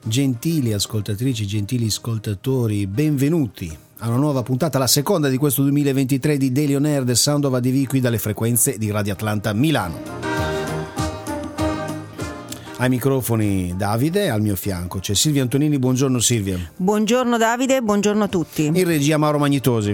Gentili ascoltatrici, gentili ascoltatori, benvenuti a una nuova puntata, la seconda di questo 2023 di Daily On Air, The Sound of ADV, qui dalle frequenze di Radio Atlanta Milano. Ai microfoni Davide, al mio fianco c'è Silvia Antonini. Buongiorno Silvia. Buongiorno Davide, buongiorno a tutti. In regia Mauro Magnitosi.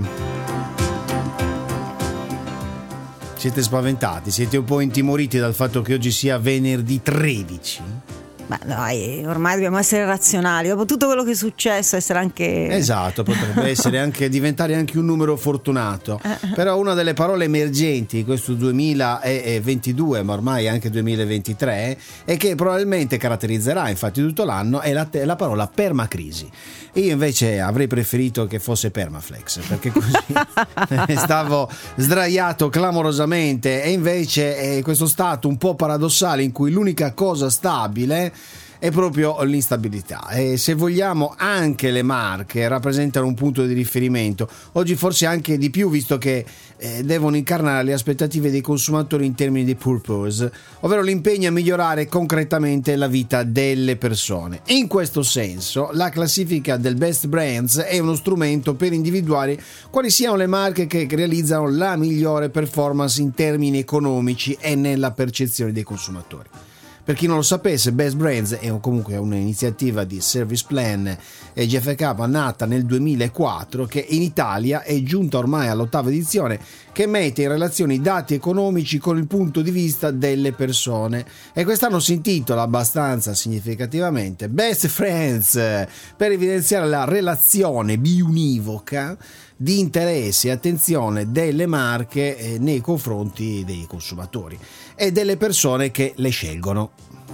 Siete spaventati? Siete un po' intimoriti dal fatto che oggi sia venerdì 13? Ma dai, ormai dobbiamo essere razionali. Dopo tutto quello che è successo, essere anche... Esatto, potrebbe essere anche diventare anche un numero fortunato. Però una delle parole emergenti di questo 2022, ma ormai anche 2023, e che probabilmente caratterizzerà infatti tutto l'anno, è la parola permacrisi. Io invece avrei preferito che fosse permaflex, perché così stavo sdraiato clamorosamente, e invece è questo stato un po' paradossale in cui l'unica cosa stabile è proprio l'instabilità, e se vogliamo anche le marche rappresentano un punto di riferimento oggi, forse anche di più, visto che devono incarnare le aspettative dei consumatori in termini di purpose, ovvero l'impegno a migliorare concretamente la vita delle persone. In questo senso la classifica del Best Brands è uno strumento per individuare quali siano le marche che realizzano la migliore performance in termini economici e nella percezione dei consumatori. Per chi non lo sapesse, Best Brands è comunque un'iniziativa di Service Plan e GFK nata nel 2004, che in Italia è giunta ormai all'8ª edizione, che mette in relazione i dati economici con il punto di vista delle persone, e quest'anno si intitola abbastanza significativamente Best Friends, per evidenziare la relazione biunivoca di interesse e attenzione delle marche nei confronti dei consumatori e delle persone che le scelgono.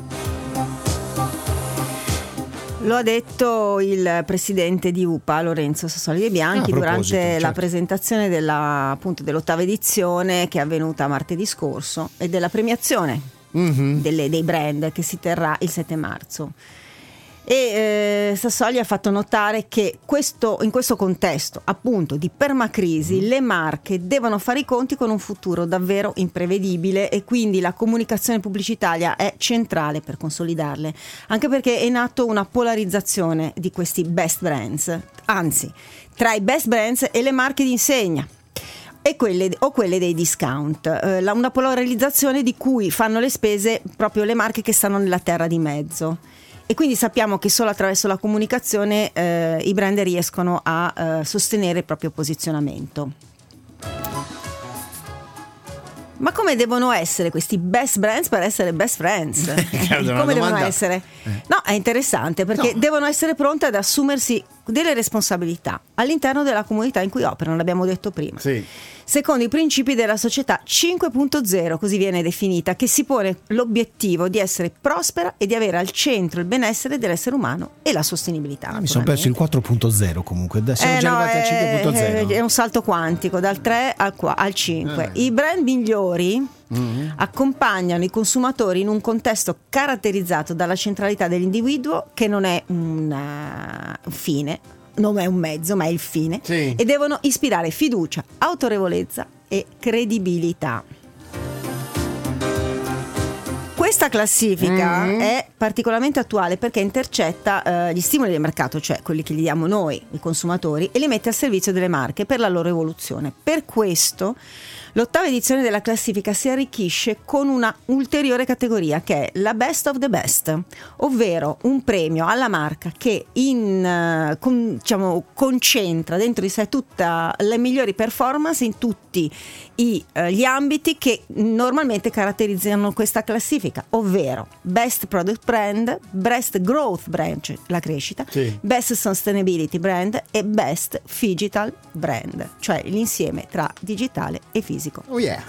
Lo ha detto il presidente di UPA, Lorenzo Sassoli Bianchi, durante la presentazione dell'8ª edizione che è avvenuta martedì scorso, e della premiazione dei brand che si terrà il 7 marzo. E Sassoli ha fatto notare che in questo contesto appunto di permacrisi le marche devono fare i conti con un futuro davvero imprevedibile, e quindi la comunicazione pubblicitaria è centrale per consolidarle, anche perché è in atto una polarizzazione di questi best brands, anzi tra i best brands e le marche di insegna e quelle dei discount, una polarizzazione di cui fanno le spese proprio le marche che stanno nella terra di mezzo. E quindi sappiamo che solo attraverso la comunicazione i brand riescono a sostenere il proprio posizionamento. Ma come devono essere questi best brands per essere best friends? Come devono essere? No, è interessante perché devono essere pronte ad assumersi delle responsabilità all'interno della comunità in cui operano, l'abbiamo detto prima. Sì. Secondo i principi della società 5.0, così viene definita, che si pone l'obiettivo di essere prospera e di avere al centro il benessere dell'essere umano e la sostenibilità. Mi sono perso il 4.0 comunque, siamo già arrivati al 5.0. È un salto quantico dal 3 al 5. I brand migliori accompagnano i consumatori in un contesto caratterizzato dalla centralità dell'individuo, che non è un fine, non è un mezzo, ma è il fine, e devono ispirare fiducia, autorevolezza e credibilità. Questa classifica è particolarmente attuale perché intercetta gli stimoli del mercato, cioè quelli che gli diamo noi, i consumatori, e li mette al servizio delle marche per la loro evoluzione. Per questo l'8ª edizione della classifica si arricchisce con una ulteriore categoria, che è la Best of the Best, ovvero un premio alla marca che concentra dentro di sé tutte le migliori performance in tutti gli ambiti che normalmente caratterizzano questa classifica, ovvero Best Product Brand, Best Growth Brand, cioè la crescita, Best Sustainability Brand e Best Phygital Brand, cioè l'insieme tra digitale e fisico. Oh yeah.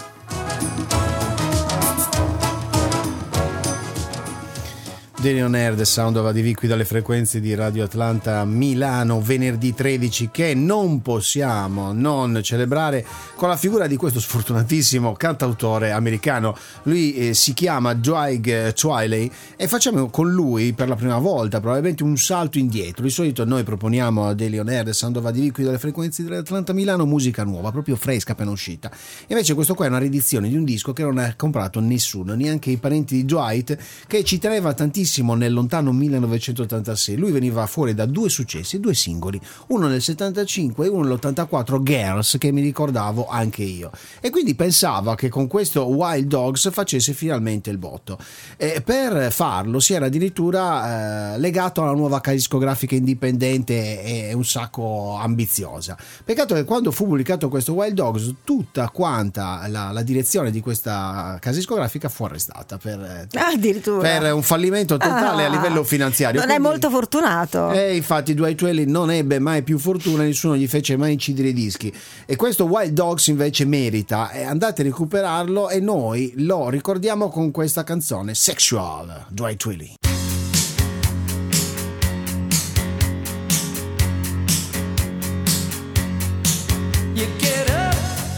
Daily On Air, The Sound of ADV, qui dalle frequenze di Radio Atlanta Milano, venerdì 13, che non possiamo non celebrare con la figura di questo sfortunatissimo cantautore americano. Lui si chiama Dwight Twilley, e facciamo con lui per la prima volta probabilmente un salto indietro. Di solito noi proponiamo a Daily On Air, The Sound of ADV, qui dalle frequenze di Radio Atlanta Milano, musica nuova, proprio fresca, appena uscita. Invece questo qua è una riedizione di un disco che non ha comprato nessuno, neanche i parenti di Dwight, che ci teneva tantissimo famosissimo nel lontano 1986. Lui veniva fuori da due successi, due singoli, uno nel 75 e uno nell'84, Girls, che mi ricordavo anche io, e quindi pensava che con questo Wild Dogs facesse finalmente il botto. Per farlo si era addirittura legato alla nuova casa discografica indipendente e un sacco ambiziosa. Peccato che quando fu pubblicato questo Wild Dogs, tutta quanta la direzione di questa casa discografica fu arrestata per un fallimento totale a livello finanziario. Non è molto fortunato. Infatti Dwight Twelly non ebbe mai più fortuna, nessuno gli fece mai incidere i dischi, e questo Wild Dogs invece merita, andate a recuperarlo, e noi lo ricordiamo con questa canzone Sexual, Dwight Twelly. You get up,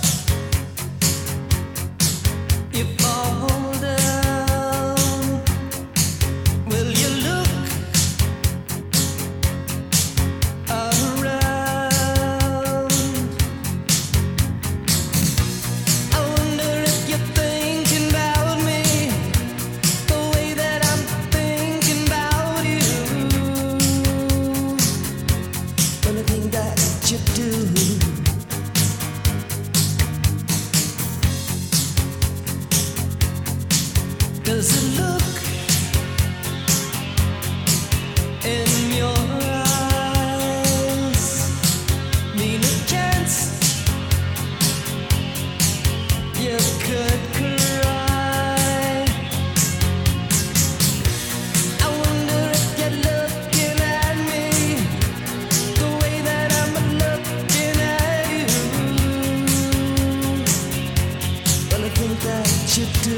you fall down. Will you look around? I wonder if you're thinking about me the way that I'm thinking about you. Well, I think that you do. Does it look in your eyes mean a chance you could cry? I wonder if you're looking at me the way that I'm looking at you. Well, I think that you do.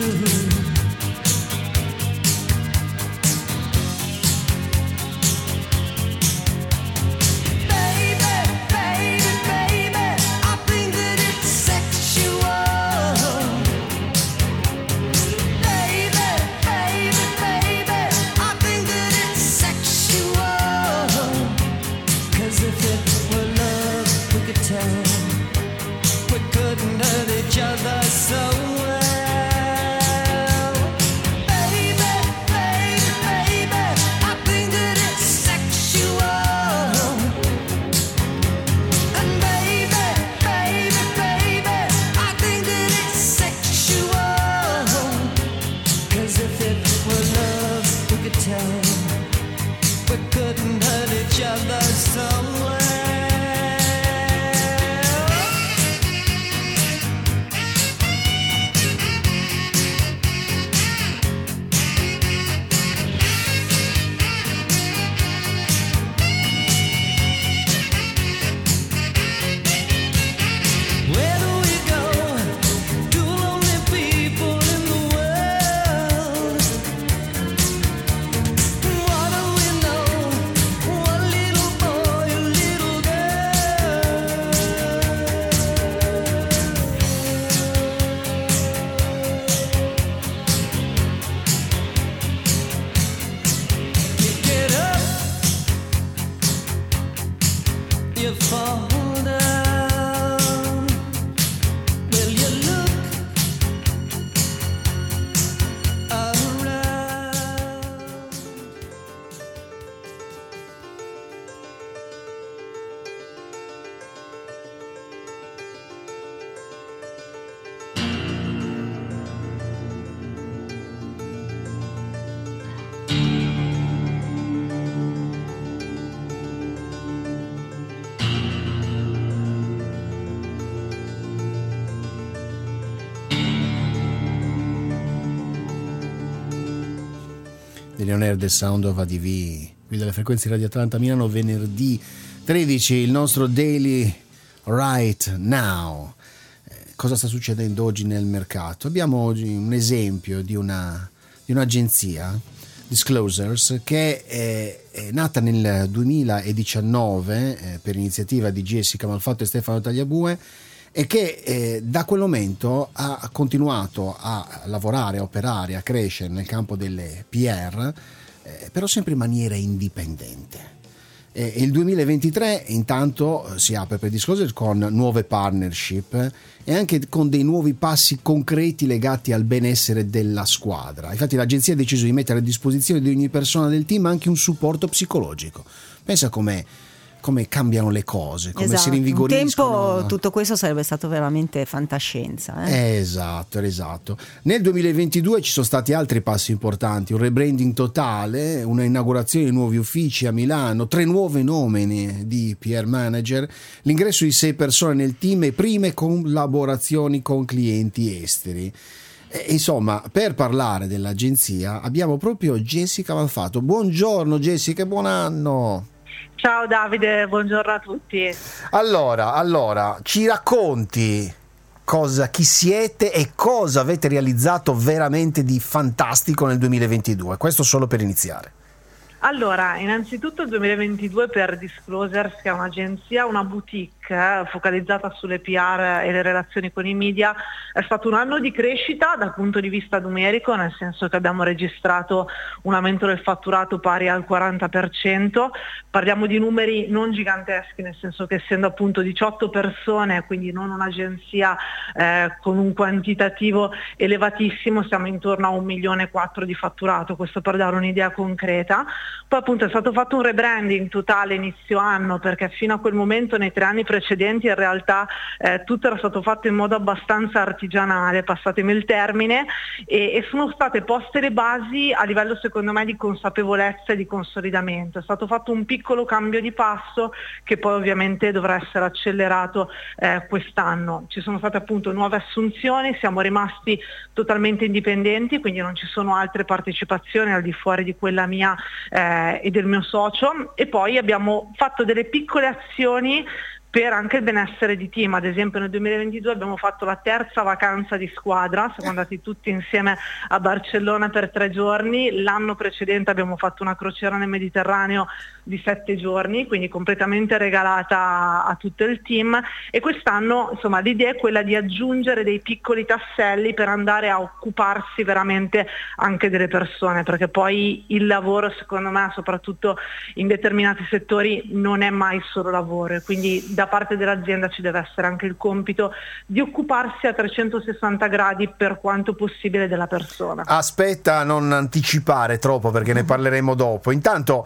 On Air, The Sound of ADV, qui dalle frequenze Radio Atlanta Milano, venerdì 13, il nostro Daily Right Now. Cosa sta succedendo oggi nel mercato? Abbiamo oggi un esempio di un'agenzia, Disclosures, che è nata nel 2019 per iniziativa di Jessica Malfatto e Stefano Tagliabue, e che da quel momento ha continuato a lavorare, a operare, a crescere nel campo delle PR, però sempre in maniera indipendente. Il 2023 intanto si apre per Disclosure con nuove partnership e anche con dei nuovi passi concreti legati al benessere della squadra. Infatti l'agenzia ha deciso di mettere a disposizione di ogni persona del team anche un supporto psicologico. Pensa come cambiano le cose, come si rinvigoriscono. Un tempo tutto questo sarebbe stato veramente fantascienza. Esatto. Nel 2022 ci sono stati altri passi importanti, un rebranding totale, una inaugurazione di nuovi uffici a Milano, 3 nuove nomine di PR manager, l'ingresso di 6 persone nel team e prime collaborazioni con clienti esteri. Insomma, per parlare dell'agenzia abbiamo proprio Jessica Malfatto. Buongiorno Jessica, buon anno. Ciao Davide, buongiorno a tutti. Allora, ci racconti chi siete e cosa avete realizzato veramente di fantastico nel 2022? Questo solo per iniziare. Allora, innanzitutto il 2022 per Disclosures, che è un'agenzia, una boutique focalizzata sulle PR e le relazioni con i media, è stato un anno di crescita dal punto di vista numerico, nel senso che abbiamo registrato un aumento del fatturato pari al 40%. Parliamo di numeri non giganteschi, nel senso che essendo appunto 18 persone, quindi non un'agenzia con un quantitativo elevatissimo, siamo intorno a 1,4 milioni di fatturato, questo per dare un'idea concreta. Poi appunto è stato fatto un rebranding totale inizio anno, perché fino a quel momento nei 3 anni precedenti in realtà tutto era stato fatto in modo abbastanza artigianale, passatemi il termine, e sono state poste le basi a livello secondo me di consapevolezza e di consolidamento. È stato fatto un piccolo cambio di passo che poi ovviamente dovrà essere accelerato quest'anno. Ci sono state appunto nuove assunzioni, siamo rimasti totalmente indipendenti, quindi non ci sono altre partecipazioni al di fuori di quella mia e del mio socio, e poi abbiamo fatto delle piccole azioni per anche il benessere di team. Ad esempio nel 2022 abbiamo fatto la 3ª vacanza di squadra, siamo andati tutti insieme a Barcellona per 3 giorni, l'anno precedente abbiamo fatto una crociera nel Mediterraneo di 7 giorni, quindi completamente regalata a tutto il team, e quest'anno insomma l'idea è quella di aggiungere dei piccoli tasselli per andare a occuparsi veramente anche delle persone, perché poi il lavoro secondo me soprattutto in determinati settori non è mai solo lavoro, e quindi da parte dell'azienda ci deve essere anche il compito di occuparsi a 360 gradi per quanto possibile della persona. Aspetta, non anticipare troppo perché ne parleremo dopo. Intanto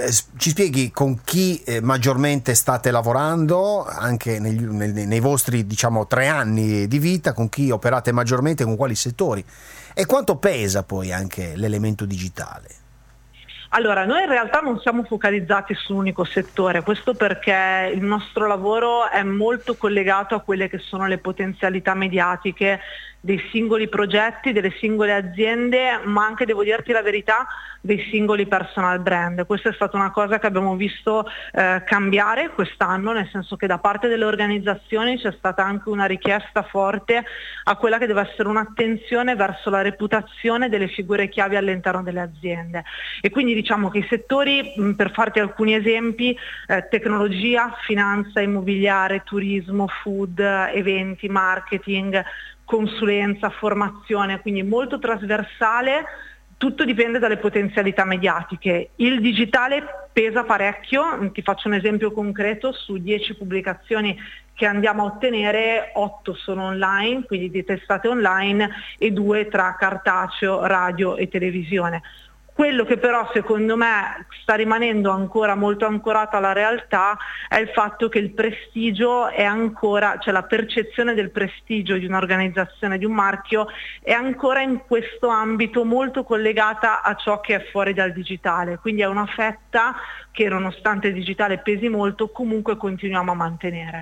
ci spieghi con chi maggiormente state lavorando anche nei vostri 3 anni di vita, con chi operate maggiormente, con quali settori, e quanto pesa poi anche l'elemento digitale. Allora, noi in realtà non siamo focalizzati su un unico settore, questo perché il nostro lavoro è molto collegato a quelle che sono le potenzialità mediatiche dei singoli progetti, delle singole aziende, ma anche, devo dirti la verità, dei singoli personal brand. Questa è stata una cosa che abbiamo visto cambiare quest'anno, nel senso che da parte delle organizzazioni c'è stata anche una richiesta forte a quella che deve essere un'attenzione verso la reputazione delle figure chiavi all'interno delle aziende. E quindi diciamo che i settori, per farti alcuni esempi, tecnologia, finanza, immobiliare, turismo, food, eventi, marketing, consulenza, formazione, quindi molto trasversale, tutto dipende dalle potenzialità mediatiche. Il digitale pesa parecchio, ti faccio un esempio concreto: su 10 pubblicazioni che andiamo a ottenere, 8 sono online, quindi di testate online, e 2 tra cartaceo, radio e televisione. Quello che però secondo me sta rimanendo ancora molto ancorato alla realtà è il fatto che il prestigio è ancora, cioè la percezione del prestigio di un'organizzazione, di un marchio, è ancora in questo ambito molto collegata a ciò che è fuori dal digitale. Quindi è una fetta che, nonostante il digitale pesi molto, comunque continuiamo a mantenere.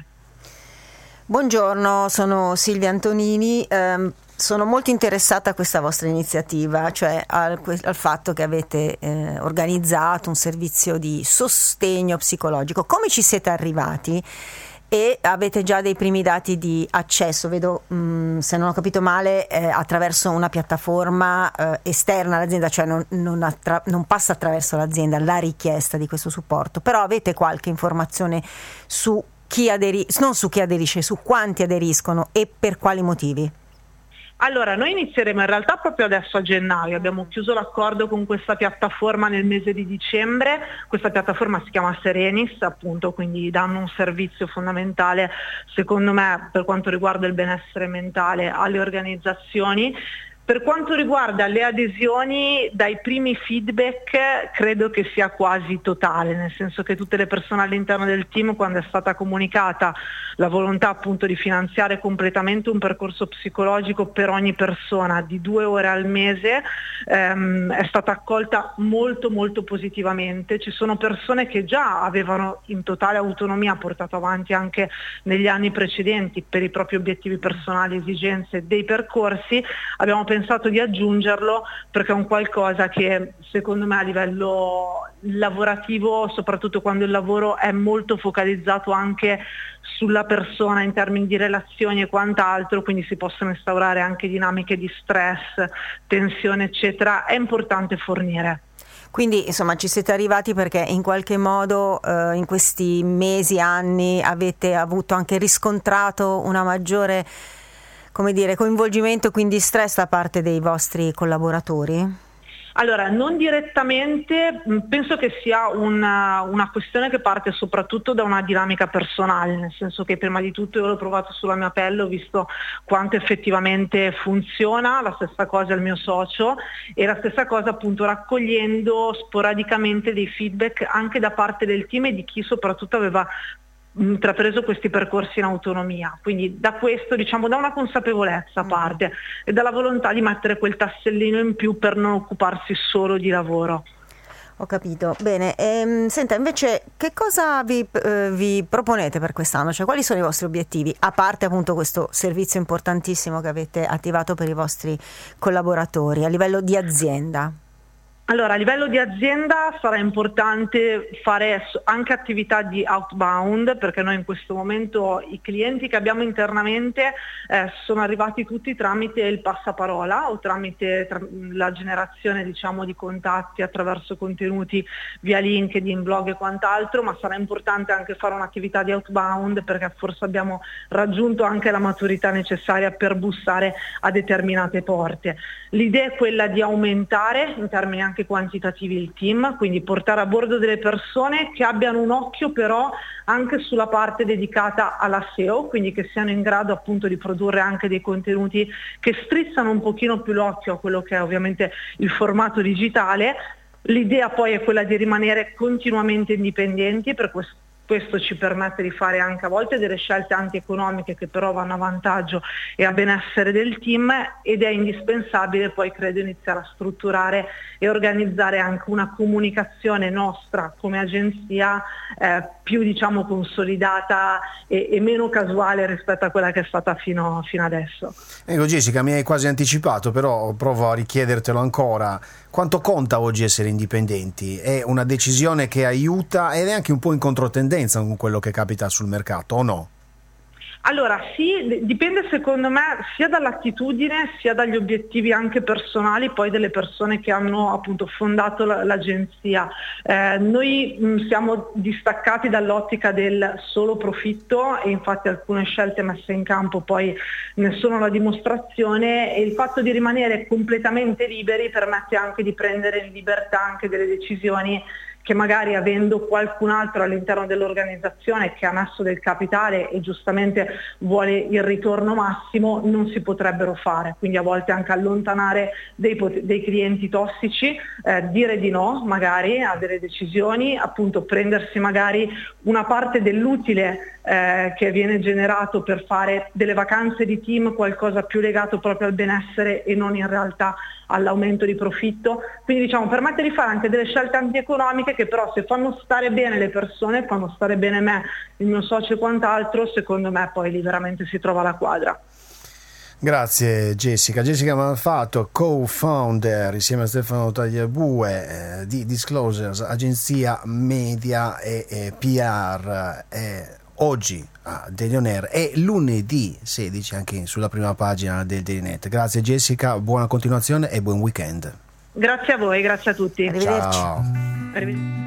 Buongiorno, sono Silvia Antonini. Sono molto interessata a questa vostra iniziativa, cioè al fatto che avete organizzato un servizio di sostegno psicologico. Come ci siete arrivati? E avete già dei primi dati di accesso, vedo, se non ho capito male, attraverso una piattaforma esterna all'azienda, cioè non passa attraverso l'azienda la richiesta di questo supporto, però avete qualche informazione su chi non su chi aderisce, su quanti aderiscono e per quali motivi? Allora, noi inizieremo in realtà proprio adesso a gennaio, abbiamo chiuso l'accordo con questa piattaforma nel mese di dicembre, questa piattaforma si chiama Serenis appunto, quindi danno un servizio fondamentale secondo me per quanto riguarda il benessere mentale alle organizzazioni. Per quanto riguarda le adesioni, dai primi feedback credo che sia quasi totale, nel senso che tutte le persone all'interno del team, quando è stata comunicata la volontà appunto di finanziare completamente un percorso psicologico per ogni persona di 2 ore al mese, è stata accolta molto molto positivamente. Ci sono persone che già avevano in totale autonomia portato avanti anche negli anni precedenti per i propri obiettivi personali, esigenze dei percorsi. Abbiamo pensato di aggiungerlo perché è un qualcosa che secondo me a livello lavorativo, soprattutto quando il lavoro è molto focalizzato anche sulla persona in termini di relazioni e quant'altro, quindi si possono instaurare anche dinamiche di stress, tensione eccetera, è importante fornire. Quindi insomma ci siete arrivati perché in qualche modo in questi mesi, anni avete avuto anche riscontrato una maggiore, come dire, coinvolgimento, quindi stress da parte dei vostri collaboratori? Allora, non direttamente, penso che sia una questione che parte soprattutto da una dinamica personale, nel senso che prima di tutto io l'ho provato sulla mia pelle, ho visto quanto effettivamente funziona, la stessa cosa il mio socio e la stessa cosa appunto raccogliendo sporadicamente dei feedback anche da parte del team e di chi soprattutto aveva intrapreso questi percorsi in autonomia, quindi da questo, diciamo, da una consapevolezza a parte e dalla volontà di mettere quel tassellino in più per non occuparsi solo di lavoro. Ho capito, bene. Senta, invece che cosa vi proponete per quest'anno? Cioè quali sono i vostri obiettivi? A parte appunto questo servizio importantissimo che avete attivato per i vostri collaboratori a livello di azienda. Allora, a livello di azienda sarà importante fare anche attività di outbound, perché noi in questo momento i clienti che abbiamo internamente sono arrivati tutti tramite il passaparola o tramite la generazione, diciamo, di contatti attraverso contenuti via LinkedIn, blog e quant'altro, ma sarà importante anche fare un'attività di outbound perché forse abbiamo raggiunto anche la maturità necessaria per bussare a determinate porte. L'idea è quella di aumentare in termini anche quantitativi il team, quindi portare a bordo delle persone che abbiano un occhio però anche sulla parte dedicata alla SEO, quindi che siano in grado appunto di produrre anche dei contenuti che strizzano un pochino più l'occhio a quello che è ovviamente il formato digitale. L'idea poi è quella di rimanere continuamente indipendenti, per questo ci permette di fare anche a volte delle scelte antieconomiche che però vanno a vantaggio e a benessere del team, ed è indispensabile poi credo iniziare a strutturare e organizzare anche una comunicazione nostra come agenzia più, diciamo, consolidata e meno casuale rispetto a quella che è stata fino adesso. Ecco Jessica, mi hai quasi anticipato, però provo a richiedertelo ancora. Quanto conta oggi essere indipendenti? È una decisione che aiuta ed è anche un po' in controtendenza con quello che capita sul mercato, o no? Allora sì, dipende secondo me sia dall'attitudine sia dagli obiettivi anche personali poi delle persone che hanno appunto fondato l'agenzia. Noi siamo distaccati dall'ottica del solo profitto e infatti alcune scelte messe in campo poi ne sono la dimostrazione, e il fatto di rimanere completamente liberi permette anche di prendere in libertà anche delle decisioni che magari avendo qualcun altro all'interno dell'organizzazione che ha messo del capitale e giustamente vuole il ritorno massimo non si potrebbero fare, quindi a volte anche allontanare dei clienti tossici, dire di no magari a delle decisioni, appunto prendersi magari una parte dell'utile che viene generato per fare delle vacanze di team, qualcosa più legato proprio al benessere e non in realtà all'aumento di profitto, quindi diciamo permette di fare anche delle scelte antieconomiche che però se fanno stare bene le persone, fanno stare bene me, il mio socio e quant'altro, secondo me poi lì veramente si trova la quadra. Grazie Jessica. Jessica Malfatto, co-founder insieme a Stefano Tagliabue di Disclosures, agenzia media e PR. Oggi a Daily On Air è lunedì 16 anche sulla prima pagina del Daily Net. Grazie Jessica, buona continuazione e buon weekend. Grazie a voi, grazie a tutti. Arrivederci. Ciao. Arrivederci.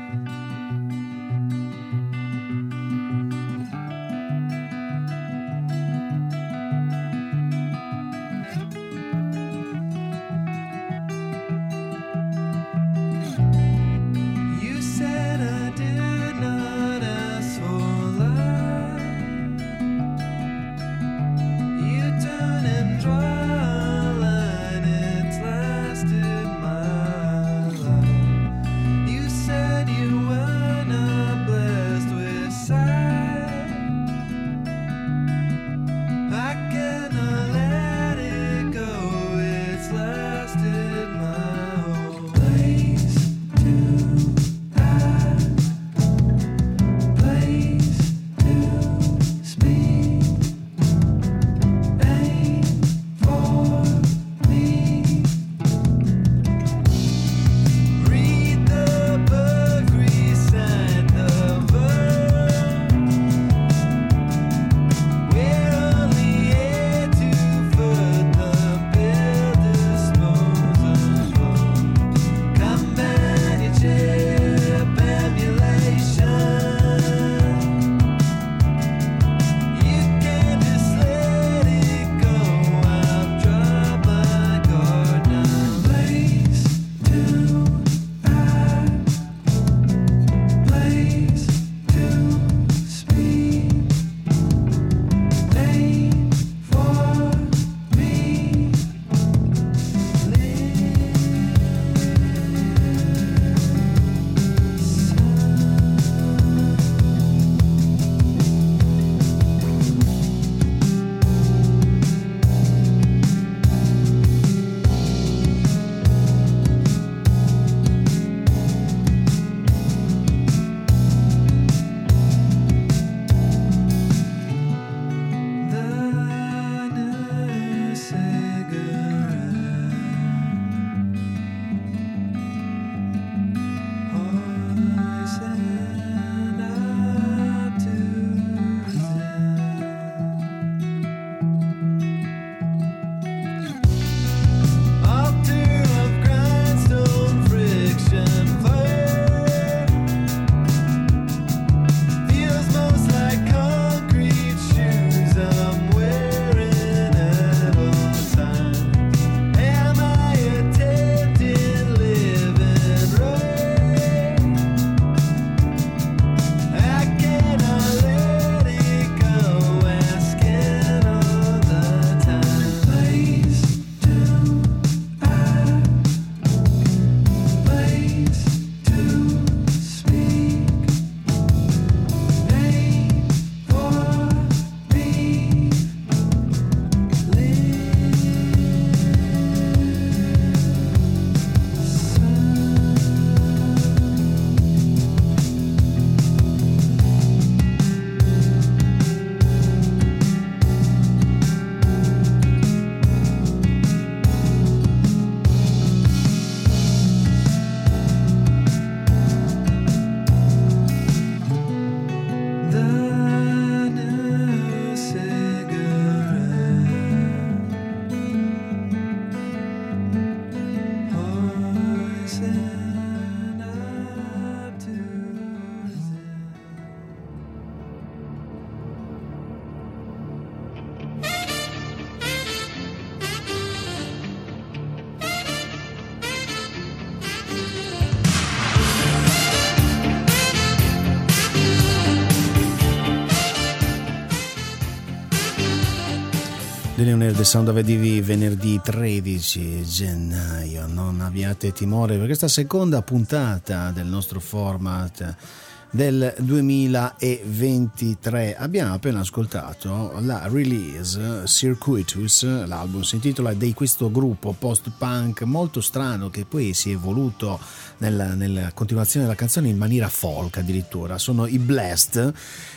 Dell'Unione del Sound of ADV, venerdì 13 gennaio. Non abbiate timore per questa seconda puntata del nostro format del 2023. Abbiamo appena ascoltato la release Circuitus, l'album si intitola, di questo gruppo post-punk molto strano che poi si è evoluto nella continuazione della canzone in maniera folk addirittura. Sono i Blessed,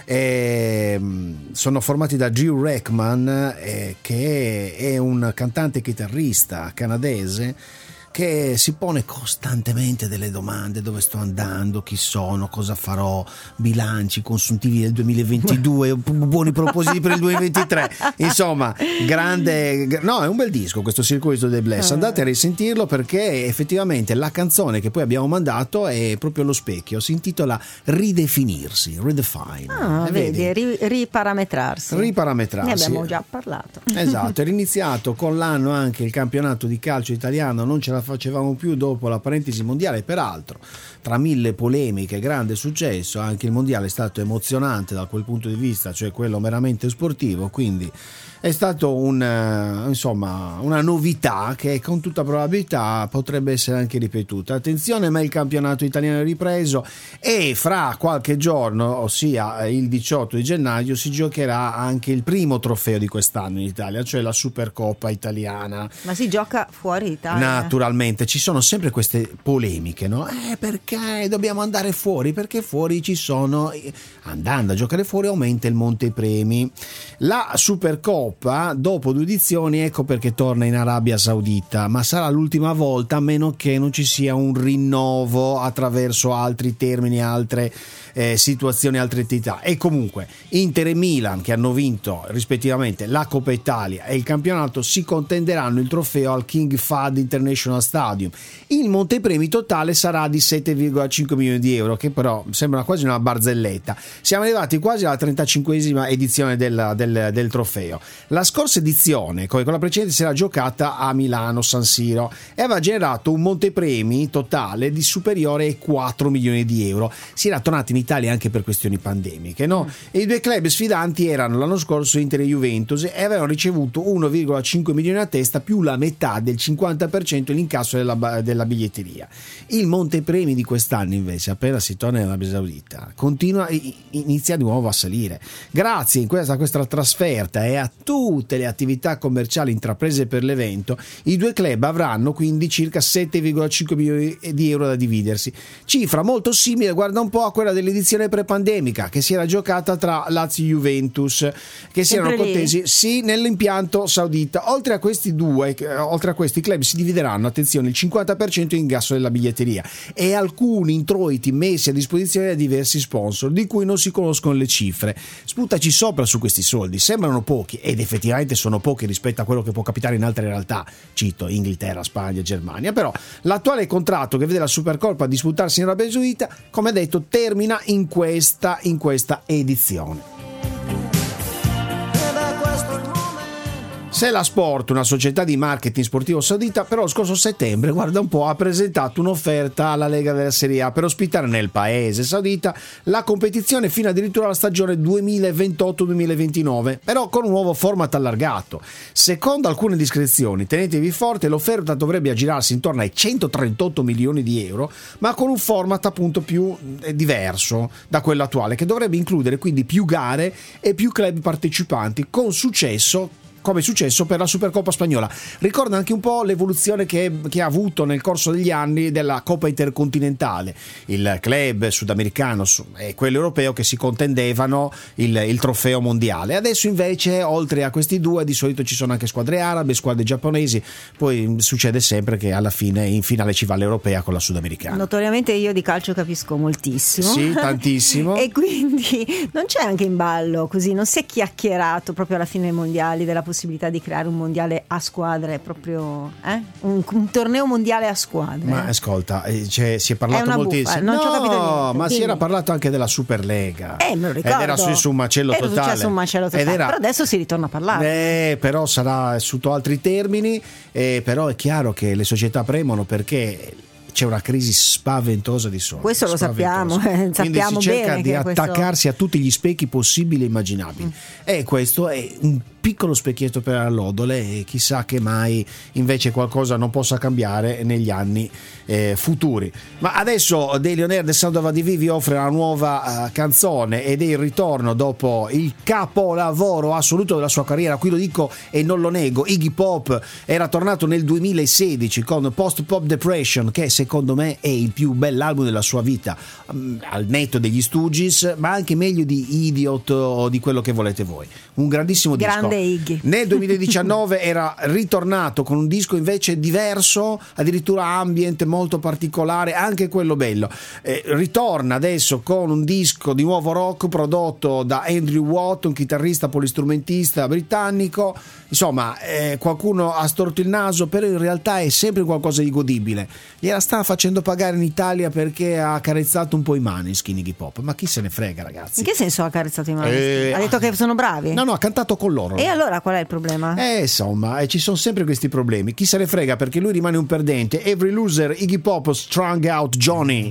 sono formati da Drew Rackman, che è un cantante chitarrista canadese che si pone costantemente delle domande: dove sto andando, chi sono, cosa farò, bilanci, consuntivi del 2022, buoni propositi per il 2023. Insomma, grande, no, è un bel disco questo Circuito dei Bless, andate a risentirlo perché effettivamente la canzone che poi abbiamo mandato è proprio lo specchio, si intitola Ridefinirsi, Redefine. Vedi, riparametrarsi. Ne abbiamo già parlato. Esatto, era iniziato con l'anno anche il campionato di calcio italiano, non ce la facevamo più dopo la parentesi mondiale, peraltro tra mille polemiche, grande successo, anche il mondiale è stato emozionante da quel punto di vista, cioè quello meramente sportivo, quindi è stato una novità che con tutta probabilità potrebbe essere anche ripetuta. Attenzione, ma il campionato italiano è ripreso e fra qualche giorno, ossia il 18 di gennaio, si giocherà anche il primo trofeo di quest'anno in Italia, cioè la Supercoppa italiana. Ma si gioca fuori Italia? Naturalmente, ci sono sempre queste polemiche, no? Perché dobbiamo andare fuori? Perché fuori ci sono, andando a giocare fuori aumenta il montepremi. La Supercoppa dopo 2 edizioni, ecco perché torna in Arabia Saudita, ma sarà l'ultima volta a meno che non ci sia un rinnovo attraverso altri termini, altre situazioni, altre entità. E comunque Inter e Milan, che hanno vinto rispettivamente la Coppa Italia e il campionato, si contenderanno il trofeo al King Fahd International Stadium. Il montepremi totale sarà di 7,5 milioni di euro, che però sembra quasi una barzelletta. Siamo arrivati quasi alla 35esima edizione del trofeo. La scorsa edizione, come quella precedente, si era giocata a Milano San Siro e aveva generato un montepremi totale di superiore ai 4 milioni di euro. Si era tornati in Italia anche per questioni pandemiche, no? E i 2 club sfidanti erano l'anno scorso Inter e Juventus e avevano ricevuto 1,5 milioni a testa più la metà del 50% dell'incasso della biglietteria. Il montepremi di quest'anno invece, appena si torna in Arabia Saudita, inizia di nuovo a salire. Grazie a questa trasferta e a tutte le attività commerciali intraprese per l'evento, i 2 club avranno quindi circa 7,5 milioni di euro da dividersi, cifra molto simile, guarda un po', a quella dell'edizione prepandemica che si era giocata tra Lazio e Juventus, che si erano contesi nell'impianto saudita. Oltre a questi club si divideranno, attenzione, il 50% in incasso della biglietteria e alcuni introiti messi a disposizione da diversi sponsor di cui non si conoscono le cifre. Sputaci sopra su questi soldi, sembrano pochi ed effettivamente sono pochi rispetto a quello che può capitare in altre realtà, cito Inghilterra, Spagna, Germania, però l'attuale contratto che vede la Supercoppa disputarsi in Arabia Saudita, come detto, termina in questa edizione. Sela Sport, una società di marketing sportivo saudita, però lo scorso settembre, guarda un po', ha presentato un'offerta alla Lega della Serie A per ospitare nel paese saudita la competizione fino addirittura alla stagione 2028-2029, però con un nuovo format allargato. Secondo alcune discrezioni, tenetevi forte, l'offerta dovrebbe aggirarsi intorno ai 138 milioni di euro, ma con un format appunto più diverso da quello attuale, che dovrebbe includere quindi più gare e più club partecipanti, con successo come è successo per la Supercoppa spagnola. Ricorda anche un po' l'evoluzione che ha avuto nel corso degli anni della Coppa Intercontinentale, il club sudamericano e quello europeo che si contendevano il trofeo mondiale. Adesso invece, oltre a questi 2, di solito ci sono anche squadre arabe, squadre giapponesi, poi succede sempre che alla fine in finale ci va l'europea con la sudamericana. Notoriamente io di calcio capisco moltissimo. Sì, tantissimo. E quindi non c'è anche in ballo, così non si è chiacchierato proprio alla fine dei mondiali della possibilità di creare un mondiale a squadre, proprio un torneo mondiale a squadre. Ma ascolta, si è parlato moltissimo. Non ci ho capito niente. Ma si era parlato anche della Superlega. Me lo ricordo. Ed era su un macello totale. Però adesso si ritorna a parlare. Però sarà sotto altri termini, però è chiaro che le società premono perché c'è una crisi spaventosa di soldi. Questo lo sappiamo, quindi si cerca di attaccarsi a tutti gli specchi possibili e immaginabili. E questo è un piccolo specchietto per allodole, e chissà che mai invece qualcosa non possa cambiare negli anni futuri. Ma adesso Daily On Air, The Sound of ADV vi offre una nuova canzone, ed è il ritorno dopo il capolavoro assoluto della sua carriera. Qui lo dico e non lo nego, Iggy Pop era tornato nel 2016 con Post Pop Depression, che secondo me è il più bell'album della sua vita, al netto degli Stooges, ma anche meglio di Idiot o di quello che volete voi. Un grandissimo Grande disco. Iggy. Nel 2019 era ritornato con un disco invece diverso, addirittura ambient, molto particolare, anche quello bello. Ritorna adesso con un disco di nuovo rock prodotto da Andrew Watt, un chitarrista polistrumentista britannico. Insomma, qualcuno ha storto il naso, però in realtà è sempre qualcosa di godibile. Gliela sta facendo pagare in Italia perché ha accarezzato un po' i Maneskin, Iggy Pop, ma chi se ne frega, ragazzi. In che senso ha accarezzato i Maneskin? Ha detto che sono bravi? No, ha cantato con loro. E allora qual è il problema? Insomma, ci sono sempre questi problemi. Chi se ne frega, perché lui rimane un perdente. Every Loser, Iggy Pop, Strung Out Johnny.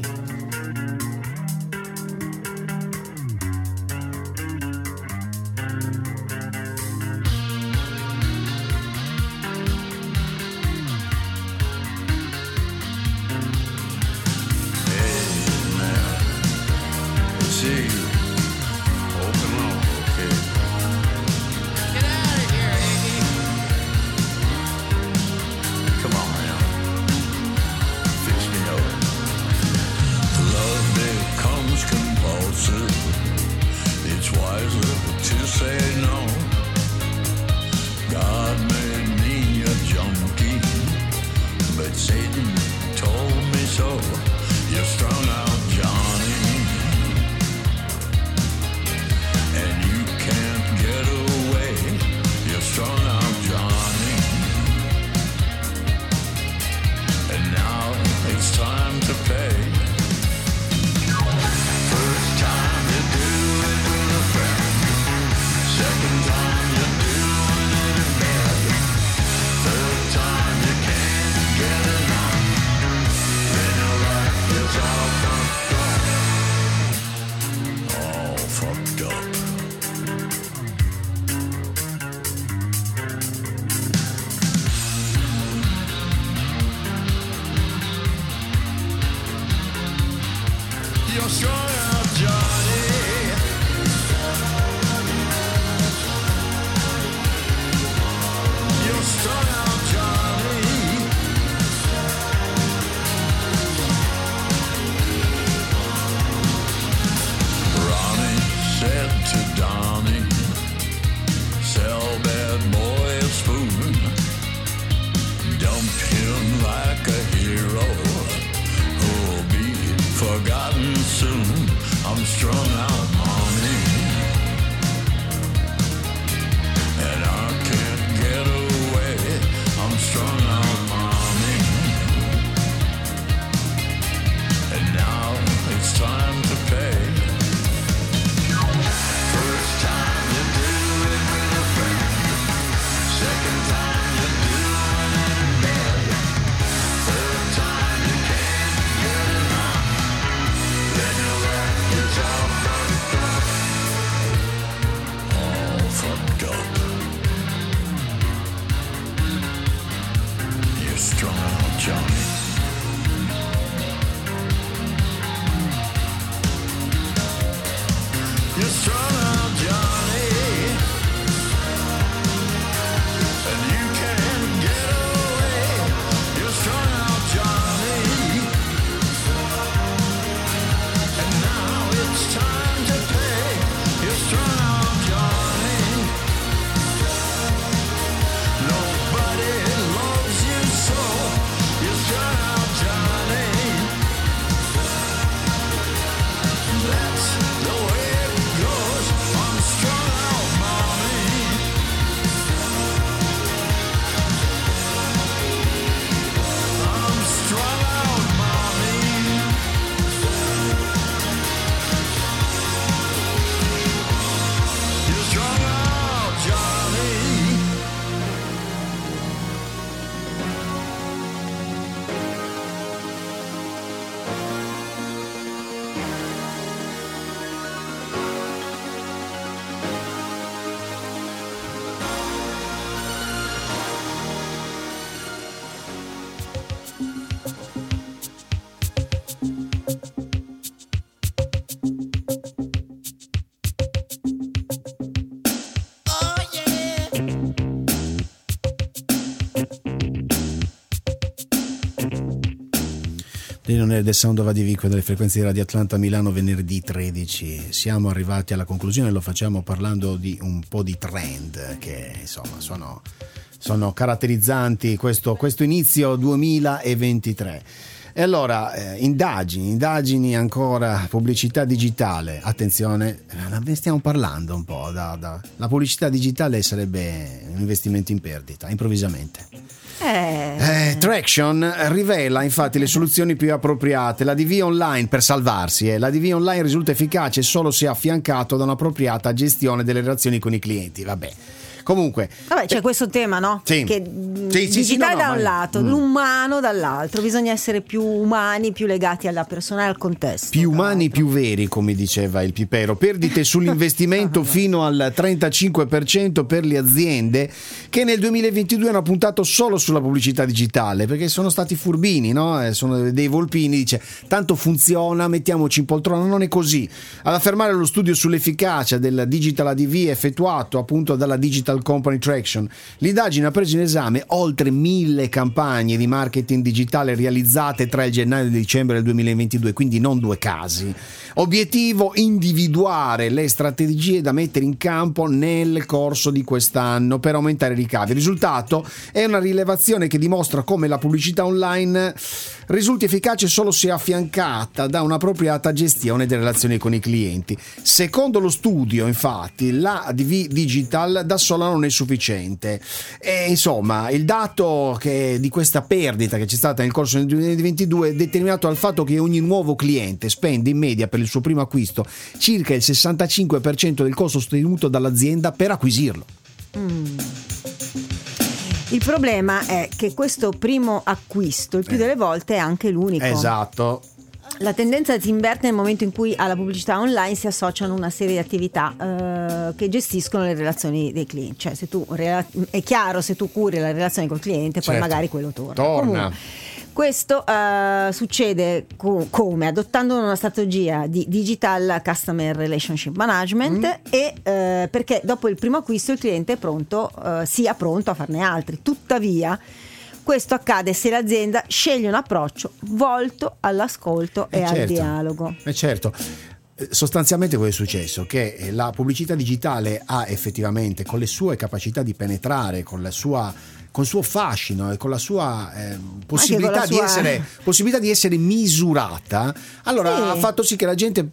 Non è del Sound of Adivico delle frequenze di Radio Atlanta Milano venerdì 13. Siamo arrivati alla conclusione, lo facciamo parlando di un po' di trend che insomma sono caratterizzanti questo inizio 2023. E allora, indagini ancora, pubblicità digitale, attenzione, ne stiamo parlando un po', la pubblicità digitale sarebbe un investimento in perdita, improvvisamente. Traction rivela infatti le soluzioni più appropriate. L'ADV online per salvarsi. L'ADV online risulta efficace solo se affiancato da un'appropriata gestione delle relazioni con i clienti. Comunque c'è questo tema, no? Sì. Che digitale da un lato, l'umano dall'altro. Bisogna essere più umani, più legati alla persona e al contesto. Più umani, più veri, come diceva il Pipero. Perdite sull'investimento fino al 35% per le aziende che nel 2022 hanno puntato solo sulla pubblicità digitale, perché sono stati furbini, no? Sono dei volpini, dice tanto funziona, mettiamoci in poltrona. Non è così. Ad affermare lo studio sull'efficacia del Digital ADV effettuato appunto dalla Digital Company Traction, l'indagine ha preso in esame oltre 1000 campagne di marketing digitale realizzate tra il gennaio e il dicembre del 2022, quindi non 2 casi. Obiettivo: individuare le strategie da mettere in campo nel corso di quest'anno per aumentare i ricavi. Il risultato è una rilevazione che dimostra come la pubblicità online risulti efficace solo se affiancata da un'appropriata gestione delle relazioni con i clienti. Secondo lo studio, infatti, la ADV digital da sola non è sufficiente. E insomma, il dato di questa perdita che c'è stata nel corso del 2022 è determinato dal fatto che ogni nuovo cliente spende in media per il suo primo acquisto circa il 65% del costo sostenuto dall'azienda per acquisirlo. Il problema è che questo primo acquisto il più delle volte è anche l'unico. Esatto. La tendenza si inverte nel momento in cui alla pubblicità online si associano una serie di attività che gestiscono le relazioni dei clienti. Cioè, se tu è chiaro, se tu curi la relazione col cliente, poi magari quello torna. Comunque, questo succede come? Adottando una strategia di Digital Customer Relationship Management e perché dopo il primo acquisto il cliente è sia pronto a farne altri. Tuttavia questo accade se l'azienda sceglie un approccio volto all'ascolto e al dialogo. Certo. Sostanzialmente cosa è successo? Che la pubblicità digitale ha effettivamente, con le sue capacità di penetrare, con il suo fascino e con la sua possibilità di essere misurata, allora ha fatto sì che la gente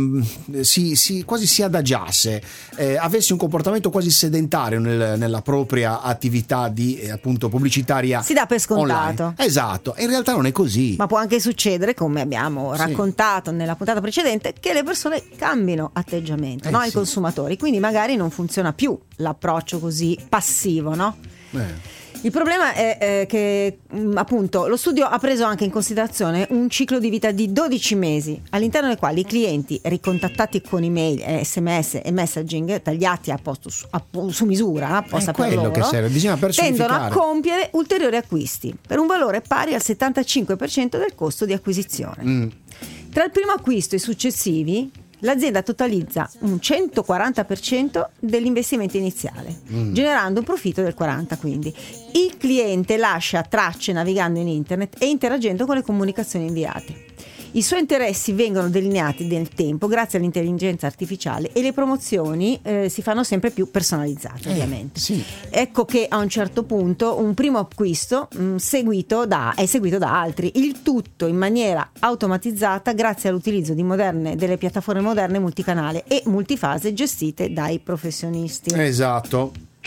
quasi si adagiasse, avesse un comportamento quasi sedentario nella propria attività di appunto pubblicitaria. Si dà per scontato. Online. Esatto, in realtà non è così. Ma può anche succedere, come abbiamo raccontato nella puntata precedente, che le persone cambino atteggiamento, i consumatori, quindi magari non funziona più l'approccio così passivo, no? Il problema è che appunto lo studio ha preso anche in considerazione un ciclo di vita di 12 mesi, all'interno del quale i clienti ricontattati con email, sms e messaging tagliati su misura apposta per loro, che serve. Bisogna tendono a compiere ulteriori acquisti per un valore pari al 75% del costo di acquisizione. Tra il primo acquisto e i successivi l'azienda totalizza un 140% dell'investimento iniziale, generando un profitto del 40%. Quindi il cliente lascia tracce navigando in internet e interagendo con le comunicazioni inviate. I suoi interessi vengono delineati nel tempo grazie all'intelligenza artificiale e le promozioni si fanno sempre più personalizzate, ovviamente. Sì. Ecco che a un certo punto un primo acquisto è seguito da altri, il tutto in maniera automatizzata grazie all'utilizzo delle piattaforme moderne multicanale e multifase gestite dai professionisti. Esatto.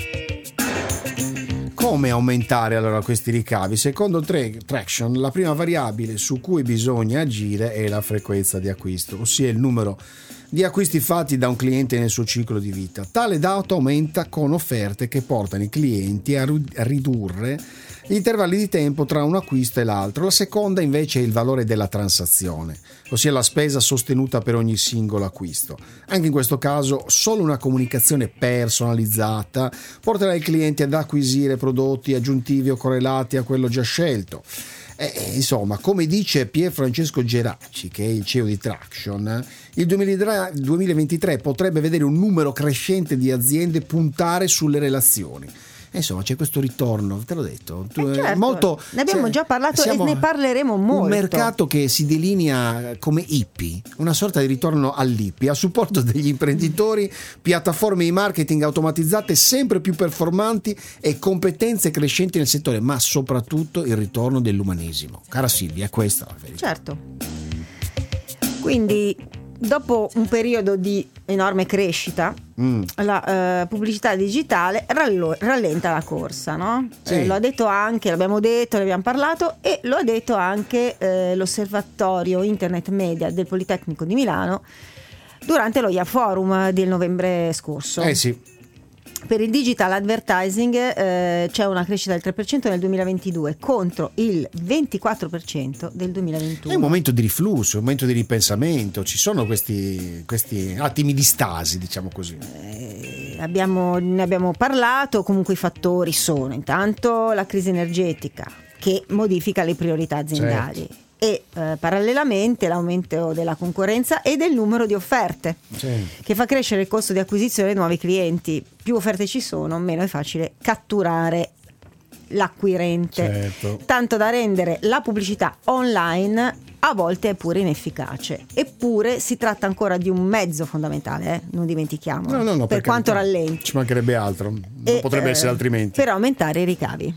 Come aumentare allora questi ricavi? Secondo Traction, la prima variabile su cui bisogna agire è la frequenza di acquisto, ossia il numero di acquisti fatti da un cliente nel suo ciclo di vita. Tale dato aumenta con offerte che portano i clienti a ridurre gli intervalli di tempo tra un acquisto e l'altro. La seconda invece è il valore della transazione, ossia la spesa sostenuta per ogni singolo acquisto. Anche in questo caso solo una comunicazione personalizzata porterà il cliente ad acquisire prodotti aggiuntivi o correlati a quello già scelto. Insomma, come dice Pier Francesco Geraci, che è il CEO di Traction, il 2023 potrebbe vedere un numero crescente di aziende puntare sulle relazioni. insomma c'è questo ritorno, te l'ho detto, certo, molto, ne abbiamo già parlato e ne parleremo molto. Un mercato che si delinea come hippie, una sorta di ritorno all'hippie, a supporto degli imprenditori, piattaforme di marketing automatizzate sempre più performanti e competenze crescenti nel settore, ma soprattutto il ritorno dell'umanesimo. Cara Silvia, è questa la verità. Certo. Quindi dopo un periodo di enorme crescita, la pubblicità digitale rallenta la corsa, no? Sì. Lo ha detto anche, l'abbiamo detto, ne abbiamo parlato, e lo ha detto anche l'Osservatorio Internet Media del Politecnico di Milano durante lo IA Forum del novembre scorso. Sì. Per il digital advertising c'è una crescita del 3% nel 2022 contro il 24% del 2021. È un momento di riflusso, un momento di ripensamento, ci sono questi attimi di stasi, diciamo così. Ne abbiamo parlato, comunque i fattori sono intanto la crisi energetica che modifica le priorità aziendali. Certo. E parallelamente l'aumento della concorrenza e del numero di offerte, che fa crescere il costo di acquisizione di nuovi clienti. Più offerte ci sono, meno è facile catturare l'acquirente, certo. Tanto da rendere la pubblicità online a volte è pure inefficace. Eppure si tratta ancora di un mezzo fondamentale, non dimentichiamolo, no, per quanto rallenti. Ci mancherebbe altro, non potrebbe essere altrimenti. Per aumentare i ricavi.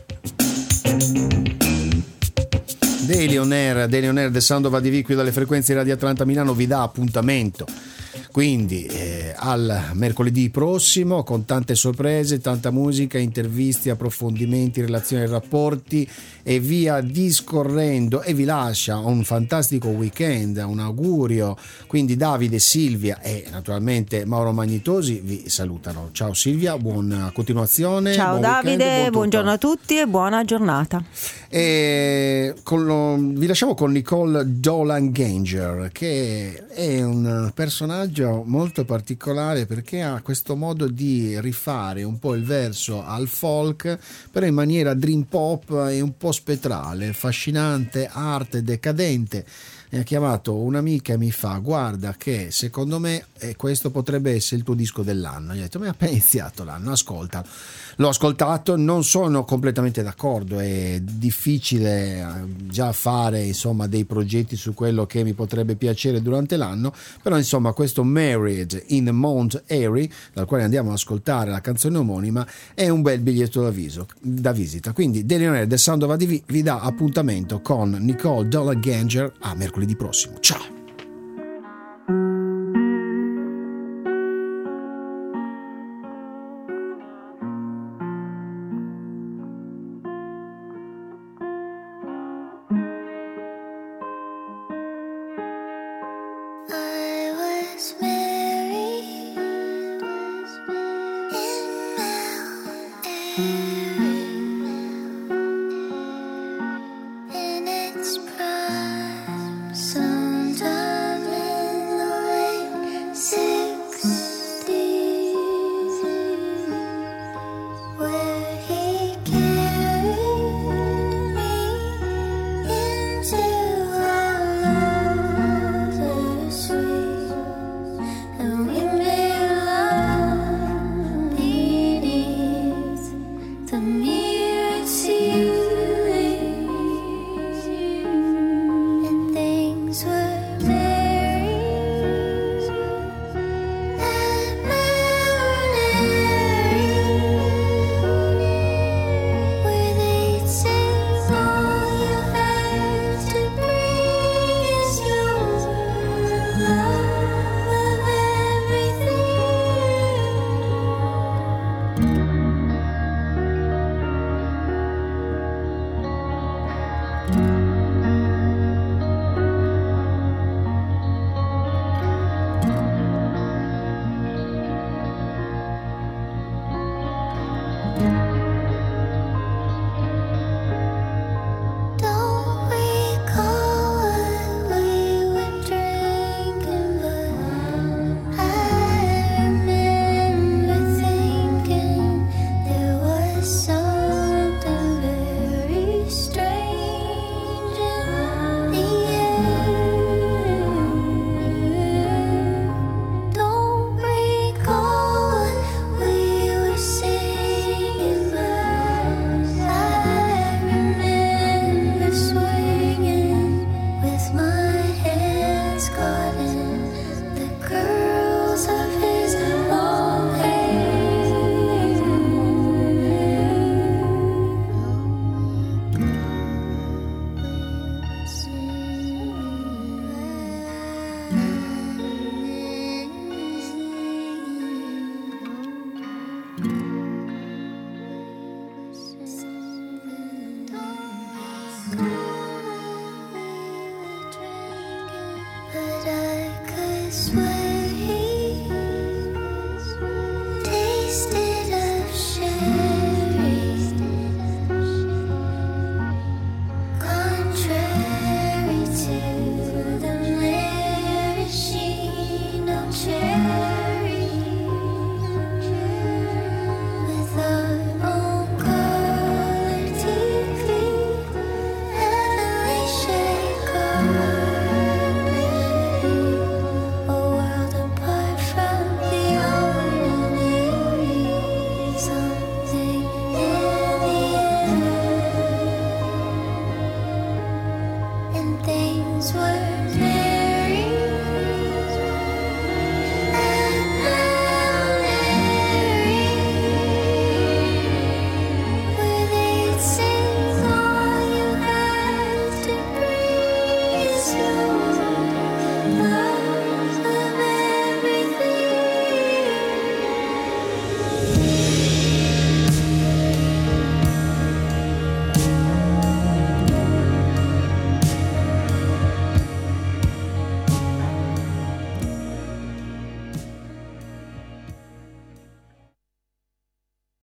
Daily On Air, The Sound of ADV qui dalle frequenze di Radio Atlanta Milano vi dà appuntamento quindi al mercoledì prossimo con tante sorprese, tanta musica, interviste, approfondimenti, relazioni e rapporti e via discorrendo, e vi lascia un fantastico weekend, un augurio. Quindi Davide, Silvia e naturalmente Mauro Magnitosi vi salutano. Ciao Silvia, buona continuazione. Ciao buon Davide, weekend, buongiorno a tutti e buona giornata. Vi lasciamo con Nicole Dolan Ganger, che è un personaggio molto particolare perché ha questo modo di rifare un po' il verso al folk, però in maniera dream pop e un po' spettrale, affascinante, arte decadente. Mi ha chiamato un'amica e mi fa: guarda che secondo me questo potrebbe essere il tuo disco dell'anno. Gli ho detto: ma è appena iniziato l'anno, ascolta. L'ho ascoltato, non sono completamente d'accordo, è difficile già fare insomma dei progetti su quello che mi potrebbe piacere durante l'anno, però insomma questo Married in Mount Airy, dal quale andiamo ad ascoltare la canzone omonima, è un bel biglietto da visita. Quindi Daily On Air, The Sound of ADV vi dà appuntamento con Nicole Dolan Ganger a mercoledì prossimo. Ciao! I was married in Mount Airy, in its prime, sometime in the late 60s, where he carried me into our lover's suite, and we made love beneath the mirrored ceiling, and things were merry at Mount Airy, where they'd sing all you had to bring is your love of everything. Don't recall what we were drinking, but I remember thinking there was something very strange in the air. Don't recall what we were singing, Thank